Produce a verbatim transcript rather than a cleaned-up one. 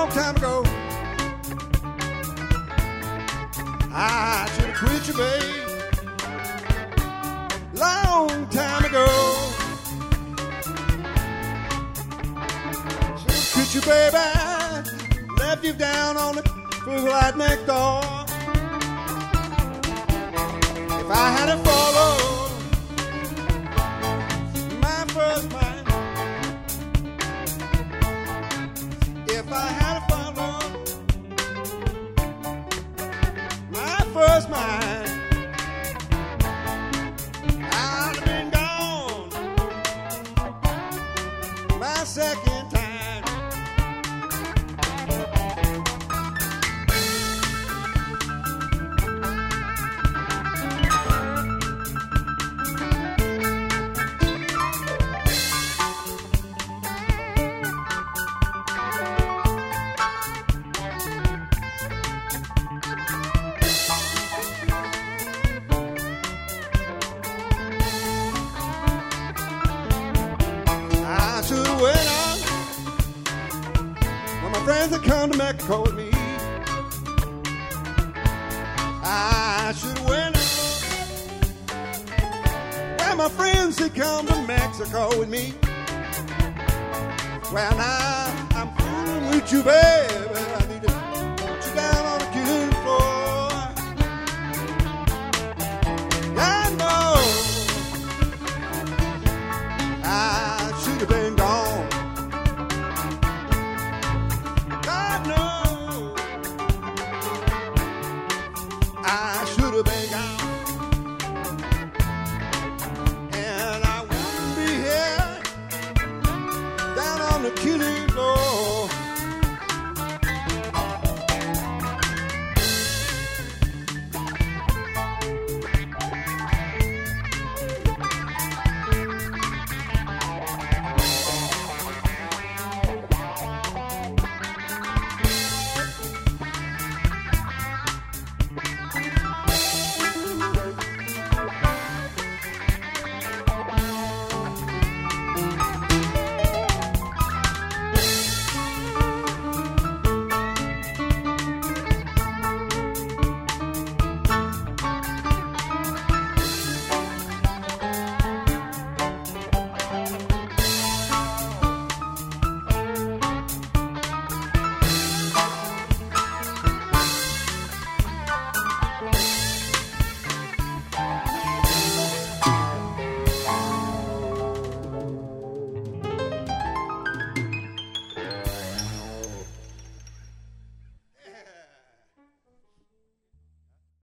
long time ago. I should have quit you, babe. Long time ago. Should have quit you, baby. Left you down on the food right next door. If I had to follow my first mind, if I had to follow my first mind, I'd have been gone my second time. I should have went on when my friends had come to Mexico with me. I should have went on when my friends had come to Mexico with me. Well, now I'm fooling with you, baby.